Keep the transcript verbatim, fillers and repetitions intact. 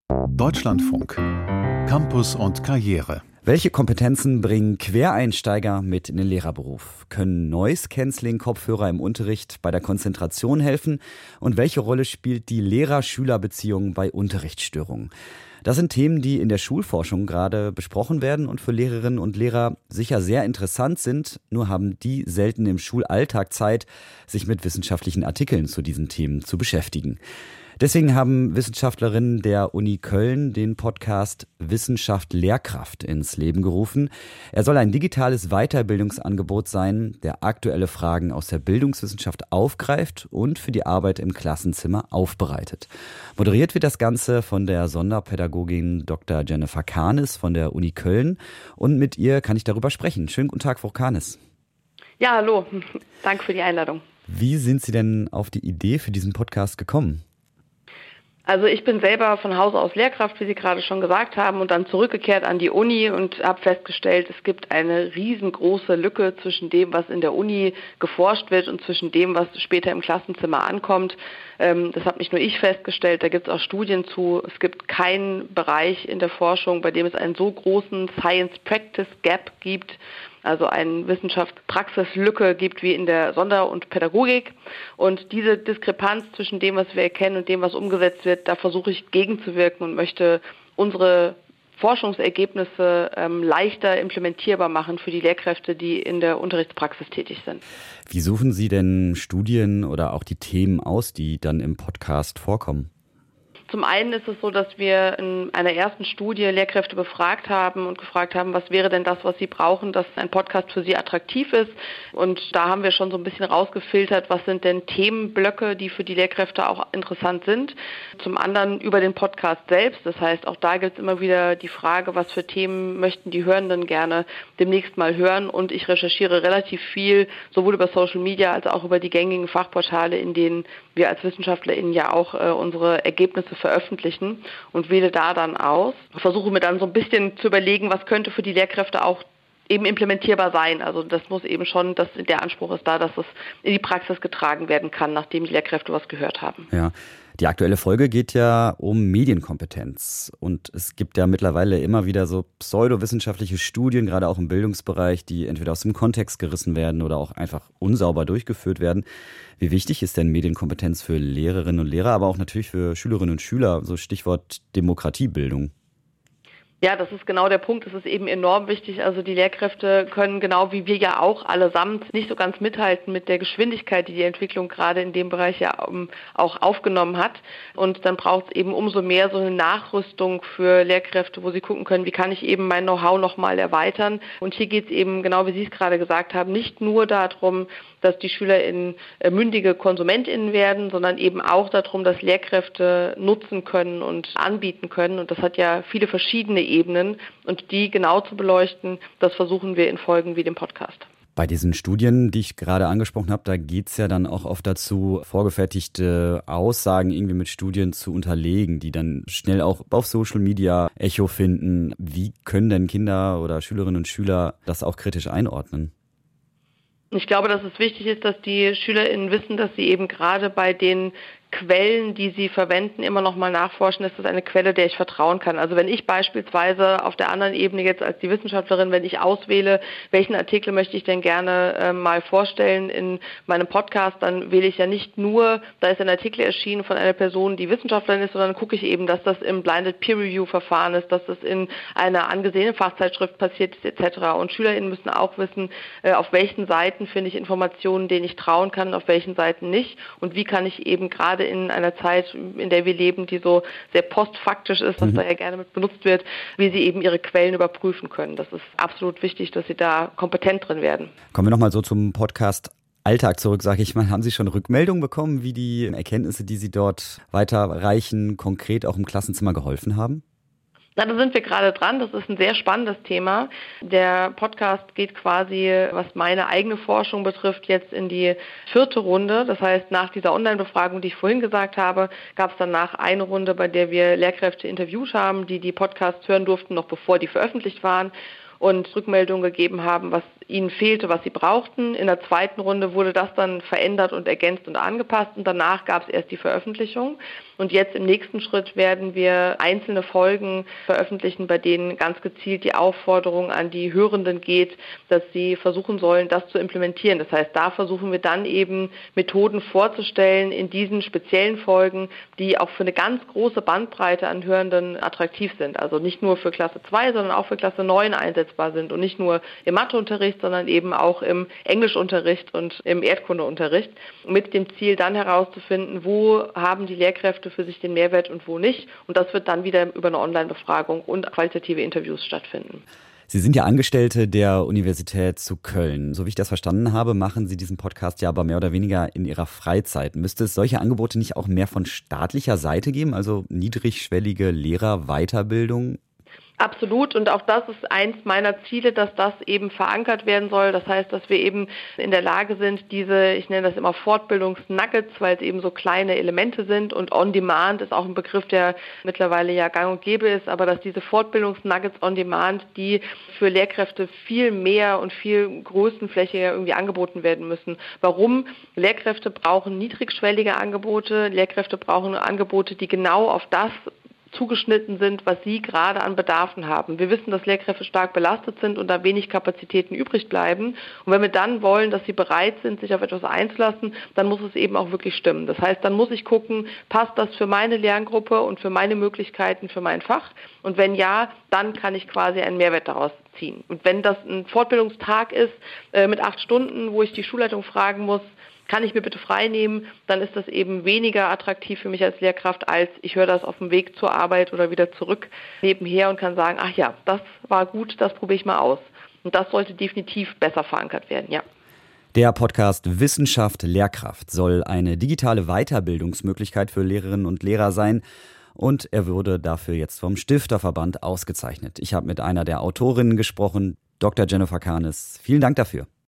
Deutschlandfunk. Campus und Karriere. Welche Kompetenzen bringen Quereinsteiger mit in den Lehrerberuf? Können Noise-Canceling-Kopfhörer im Unterricht bei der Konzentration helfen? Und welche Rolle spielt die Lehrer-Schüler-Beziehung bei Unterrichtsstörungen? Das sind Themen, die in der Schulforschung gerade besprochen werden und für Lehrerinnen und Lehrer sicher sehr interessant sind. Nur haben die selten im Schulalltag Zeit, sich mit wissenschaftlichen Artikeln zu diesen Themen zu beschäftigen. Deswegen haben Wissenschaftlerinnen der Uni Köln den Podcast Wissenschaft Lehrkraft ins Leben gerufen. Er soll ein digitales Weiterbildungsangebot sein, der aktuelle Fragen aus der Bildungswissenschaft aufgreift und für die Arbeit im Klassenzimmer aufbereitet. Moderiert wird das Ganze von der Sonderpädagogin Doktor Jennifer Kahnes von der Uni Köln. Und mit ihr kann ich darüber sprechen. Schönen guten Tag, Frau Kahnes. Ja, hallo. Danke für die Einladung. Wie sind Sie denn auf die Idee für diesen Podcast gekommen? Also ich bin selber von Hause aus Lehrkraft, wie Sie gerade schon gesagt haben, und dann zurückgekehrt an die Uni und habe festgestellt, es gibt eine riesengroße Lücke zwischen dem, was in der Uni geforscht wird und zwischen dem, was später im Klassenzimmer ankommt. Das habe nicht nur ich festgestellt, da gibt es auch Studien zu. Es gibt keinen Bereich in der Forschung, bei dem es einen so großen Science-Practice-Gap gibt, also eine Wissenschafts-Praxis-Lücke gibt wie in der Sonder- und Pädagogik. Und diese Diskrepanz zwischen dem, was wir erkennen und dem, was umgesetzt wird, da versuche ich gegenzuwirken und möchte unsere Forschungsergebnisse ähm, leichter implementierbar machen für die Lehrkräfte, die in der Unterrichtspraxis tätig sind. Wie suchen Sie denn Studien oder auch die Themen aus, die dann im Podcast vorkommen? Zum einen ist es so, dass wir in einer ersten Studie Lehrkräfte befragt haben und gefragt haben, was wäre denn das, was sie brauchen, dass ein Podcast für sie attraktiv ist. Und da haben wir schon so ein bisschen rausgefiltert, was sind denn Themenblöcke, die für die Lehrkräfte auch interessant sind. Zum anderen über den Podcast selbst. Das heißt, auch da gibt es immer wieder die Frage, was für Themen möchten die Hörenden gerne demnächst mal hören. Und ich recherchiere relativ viel, sowohl über Social Media als auch über die gängigen Fachportale, in denen wir als WissenschaftlerInnen ja auch äh, unsere Ergebnisse veröffentlichen und wähle da dann aus. Versuche mir dann so ein bisschen zu überlegen, was könnte für die Lehrkräfte auch eben implementierbar sein. Also das muss eben schon, dass der Anspruch ist da, dass es in die Praxis getragen werden kann, nachdem die Lehrkräfte was gehört haben. Ja, die aktuelle Folge geht ja um Medienkompetenz. Und es gibt ja mittlerweile immer wieder so pseudowissenschaftliche Studien, gerade auch im Bildungsbereich, die entweder aus dem Kontext gerissen werden oder auch einfach unsauber durchgeführt werden. Wie wichtig ist denn Medienkompetenz für Lehrerinnen und Lehrer, aber auch natürlich für Schülerinnen und Schüler, so Stichwort Demokratiebildung? Ja, das ist genau der Punkt. Es ist eben enorm wichtig. Also die Lehrkräfte können genau wie wir ja auch allesamt nicht so ganz mithalten mit der Geschwindigkeit, die die Entwicklung gerade in dem Bereich ja auch aufgenommen hat. Und dann braucht es eben umso mehr so eine Nachrüstung für Lehrkräfte, wo sie gucken können, wie kann ich eben mein Know-how nochmal erweitern. Und hier geht es eben, genau wie Sie es gerade gesagt haben, nicht nur darum, dass die SchülerInnen mündige KonsumentInnen werden, sondern eben auch darum, dass Lehrkräfte nutzen können und anbieten können. Und das hat ja viele verschiedene Ebenen. Und die genau zu beleuchten, das versuchen wir in Folgen wie dem Podcast. Bei diesen Studien, die ich gerade angesprochen habe, da geht es ja dann auch oft dazu, vorgefertigte Aussagen irgendwie mit Studien zu unterlegen, die dann schnell auch auf Social Media Echo finden. Wie können denn Kinder oder Schülerinnen und Schüler das auch kritisch einordnen? Ich glaube, dass es wichtig ist, dass die SchülerInnen wissen, dass sie eben gerade bei den Quellen, die sie verwenden, immer noch mal nachforschen, ist das eine Quelle, der ich vertrauen kann. Also wenn ich beispielsweise auf der anderen Ebene jetzt als die Wissenschaftlerin, wenn ich auswähle, welchen Artikel möchte ich denn gerne äh, mal vorstellen in meinem Podcast, dann wähle ich ja nicht nur, da ist ein Artikel erschienen von einer Person, die Wissenschaftlerin ist, sondern gucke ich eben, dass das im Blinded Peer Review Verfahren ist, dass das in einer angesehenen Fachzeitschrift passiert ist et cetera. Und SchülerInnen müssen auch wissen, äh, auf welchen Seiten finde ich Informationen, denen ich trauen kann, auf welchen Seiten nicht und wie kann ich eben gerade in einer Zeit, in der wir leben, die so sehr postfaktisch ist, was mhm. da ja gerne mit benutzt wird, wie sie eben ihre Quellen überprüfen können. Das ist absolut wichtig, dass sie da kompetent drin werden. Kommen wir nochmal so zum Podcast Alltag zurück, sage ich mal. Haben Sie schon Rückmeldungen bekommen, wie die Erkenntnisse, die Sie dort weiterreichen, konkret auch im Klassenzimmer geholfen haben? Na, da sind wir gerade dran. Das ist ein sehr spannendes Thema. Der Podcast geht quasi, was meine eigene Forschung betrifft, jetzt in die vierte Runde. Das heißt, nach dieser Online-Befragung, die ich vorhin gesagt habe, gab es danach eine Runde, bei der wir Lehrkräfte interviewt haben, die die Podcasts hören durften, noch bevor die veröffentlicht waren und Rückmeldungen gegeben haben, was ihnen fehlte, was sie brauchten. In der zweiten Runde wurde das dann verändert und ergänzt und angepasst und danach gab es erst die Veröffentlichung. Und jetzt im nächsten Schritt werden wir einzelne Folgen veröffentlichen, bei denen ganz gezielt die Aufforderung an die Hörenden geht, dass sie versuchen sollen, das zu implementieren. Das heißt, da versuchen wir dann eben Methoden vorzustellen in diesen speziellen Folgen, die auch für eine ganz große Bandbreite an Hörenden attraktiv sind. Also nicht nur für Klasse zwei, sondern auch für Klasse neun einsetzbar sind und nicht nur im Matheunterricht, sondern eben auch im Englischunterricht und im Erdkundeunterricht, mit dem Ziel dann herauszufinden, wo haben die Lehrkräfte für sich den Mehrwert und wo nicht. Und das wird dann wieder über eine Online-Befragung und qualitative Interviews stattfinden. Sie sind ja Angestellte der Universität zu Köln. So wie ich das verstanden habe, machen Sie diesen Podcast ja aber mehr oder weniger in Ihrer Freizeit. Müsste es solche Angebote nicht auch mehr von staatlicher Seite geben, also niedrigschwellige Lehrerweiterbildung? Absolut, und auch das ist eins meiner Ziele, dass das eben verankert werden soll. Das heißt, dass wir eben in der Lage sind, diese, ich nenne das immer Fortbildungsnuggets, weil es eben so kleine Elemente sind, und On-Demand ist auch ein Begriff, der mittlerweile ja gang und gäbe ist, aber dass diese Fortbildungsnuggets On-Demand, die für Lehrkräfte viel mehr und viel größenflächiger irgendwie angeboten werden müssen. Warum? Lehrkräfte brauchen niedrigschwellige Angebote, Lehrkräfte brauchen Angebote, die genau auf das zugeschnitten sind, was sie gerade an Bedarfen haben. Wir wissen, dass Lehrkräfte stark belastet sind und da wenig Kapazitäten übrig bleiben. Und wenn wir dann wollen, dass sie bereit sind, sich auf etwas einzulassen, dann muss es eben auch wirklich stimmen. Das heißt, dann muss ich gucken, passt das für meine Lerngruppe und für meine Möglichkeiten, für mein Fach? Und wenn ja, dann kann ich quasi einen Mehrwert daraus ziehen. Und wenn das ein Fortbildungstag ist äh, mit acht Stunden, wo ich die Schulleitung fragen muss, kann ich mir bitte frei nehmen, dann ist das eben weniger attraktiv für mich als Lehrkraft, als ich höre das auf dem Weg zur Arbeit oder wieder zurück nebenher und kann sagen, ach ja, das war gut, das probiere ich mal aus. Und das sollte definitiv besser verankert werden, ja. Der Podcast Wissenschaft Lehrkraft soll eine digitale Weiterbildungsmöglichkeit für Lehrerinnen und Lehrer sein. Und er wurde dafür jetzt vom Stifterverband ausgezeichnet. Ich habe mit einer der Autorinnen gesprochen, Doktor Jennifer Kahnes. Vielen Dank dafür.